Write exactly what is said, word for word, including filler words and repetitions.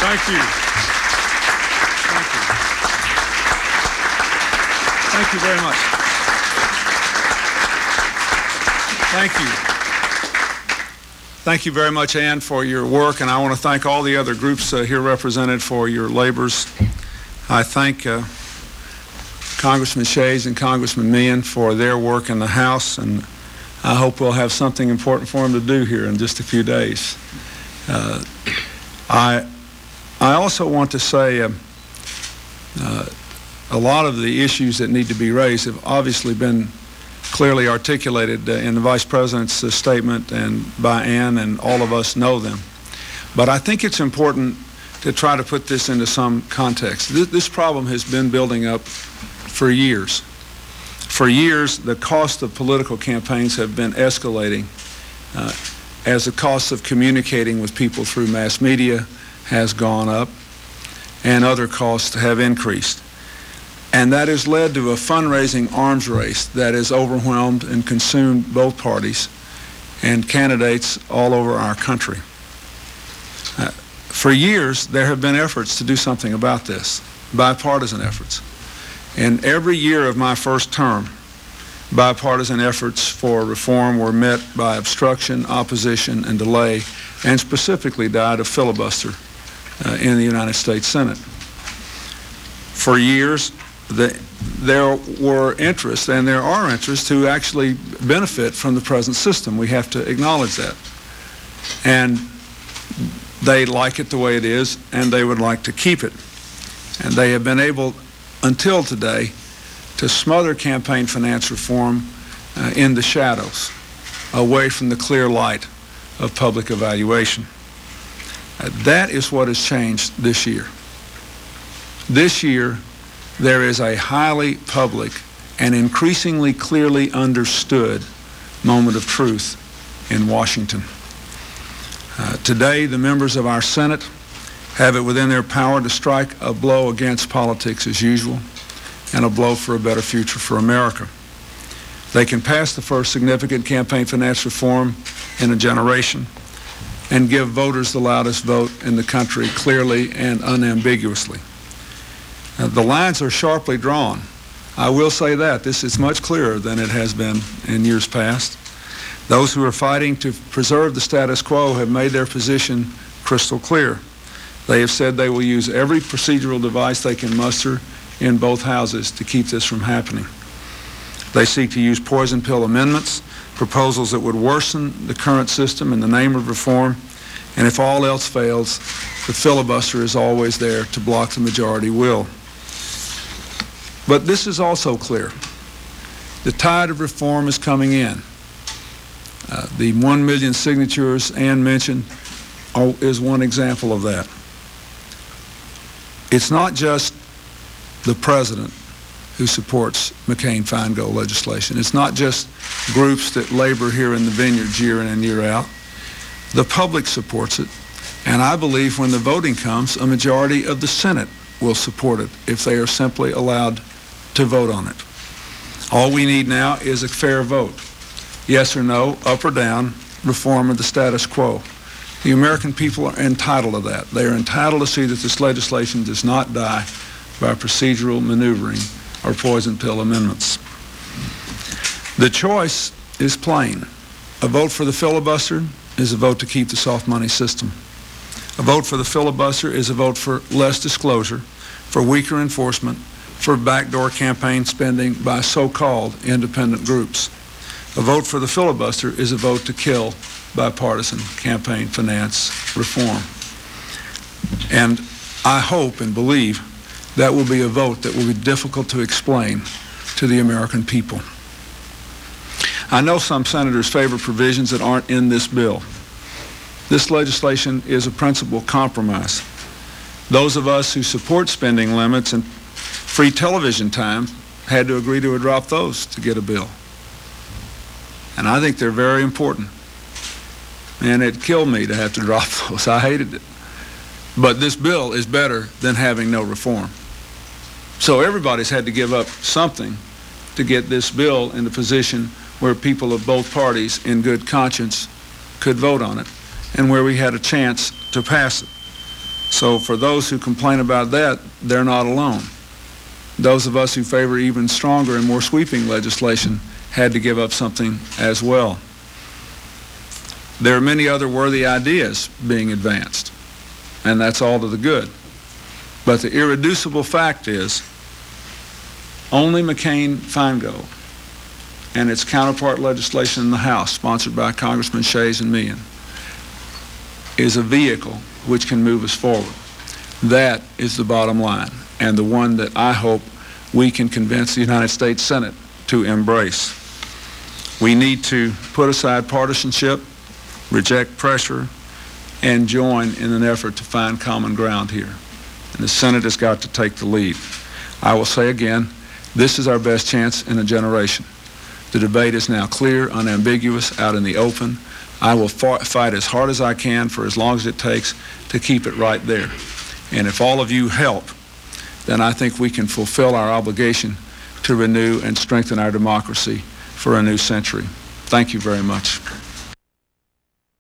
Thank you. Thank you. Thank you very much. Thank you. Thank you very much, Ann, for your work, and I want to thank all the other groups uh, here represented for your labors. I thank uh, Congressman Shays and Congressman Meehan for their work in the House, and I hope we'll have something important for them to do here in just a few days. Uh, I, I also want to say uh, uh, a lot of the issues that need to be raised have obviously been clearly articulated uh, in the Vice President's uh, statement and by Ann, and all of us know them. But I think it's important to try to put this into some context. This, this problem has been building up for years. For years, the cost of political campaigns have been escalating uh, as the cost of communicating with people through mass media has gone up and other costs have increased. And that has led to a fundraising arms race that has overwhelmed and consumed both parties and candidates all over our country. Uh, for years, there have been efforts to do something about this, bipartisan efforts. And every year of my first term, bipartisan efforts for reform were met by obstruction, opposition, and delay, and specifically died of filibuster uh, in the United States Senate. For years, The, there were interests, and there are interests, who actually benefit from the present system. We have to acknowledge that. And they like it the way it is, and they would like to keep it. And they have been able, until today, to smother campaign finance reform uh, in the shadows, away from the clear light of public evaluation. Uh, that is what has changed this year. This year, there is a highly public and increasingly clearly understood moment of truth in Washington. Uh, today, the members of our Senate have it within their power to strike a blow against politics as usual and a blow for a better future for America. They can pass the first significant campaign finance reform in a generation and give voters the loudest vote in the country clearly and unambiguously. Uh, the lines are sharply drawn. I will say that. This is much clearer than it has been in years past. Those who are fighting to preserve the status quo have made their position crystal clear. They have said they will use every procedural device they can muster in both houses to keep this from happening. They seek to use poison pill amendments, proposals that would worsen the current system in the name of reform, and if all else fails, the filibuster is always there to block the majority will. But this is also clear. The tide of reform is coming in. Uh, the one million signatures Ann mentioned are, is one example of that. It's not just the president who supports McCain-Feingold legislation. It's not just groups that labor here in the vineyards year in and year out. The public supports it, and I believe when the voting comes, a majority of the Senate will support it if they are simply allowed to vote on it. All we need now is a fair vote. Yes or no, up or down, reform of the status quo. The American people are entitled to that. They are entitled to see that this legislation does not die by procedural maneuvering or poison pill amendments. The choice is plain. A vote for the filibuster is a vote to keep the soft money system. A vote for the filibuster is a vote for less disclosure, for weaker enforcement, for backdoor campaign spending by so-called independent groups. A vote for the filibuster is a vote to kill bipartisan campaign finance reform. And I hope and believe that will be a vote that will be difficult to explain to the American people. I know some senators favor provisions that aren't in this bill. This legislation is a principled compromise. Those of us who support spending limits and free television time had to agree to drop those to get a bill. And I think they're very important. And it killed me to have to drop those. I hated it. But this bill is better than having no reform. So everybody's had to give up something to get this bill in the position where people of both parties in good conscience could vote on it and where we had a chance to pass it. So for those who complain about that, they're not alone. Those of us who favor even stronger and more sweeping legislation had to give up something as well. There are many other worthy ideas being advanced, and that's all to the good. But the irreducible fact is only McCain-Feingold and its counterpart legislation in the House, sponsored by Congressman Shays and Meehan, is a vehicle which can move us forward. That is the bottom line, and the one that I hope we can convince the United States Senate to embrace. We need to put aside partisanship, reject pressure, and join in an effort to find common ground here. And the Senate has got to take the lead. I will say again, this is our best chance in a generation. The debate is now clear, unambiguous, out in the open. I will fight as hard as I can for as long as it takes to keep it right there. And if all of you help, then I think we can fulfill our obligation to renew and strengthen our democracy for a new century. Thank you very much.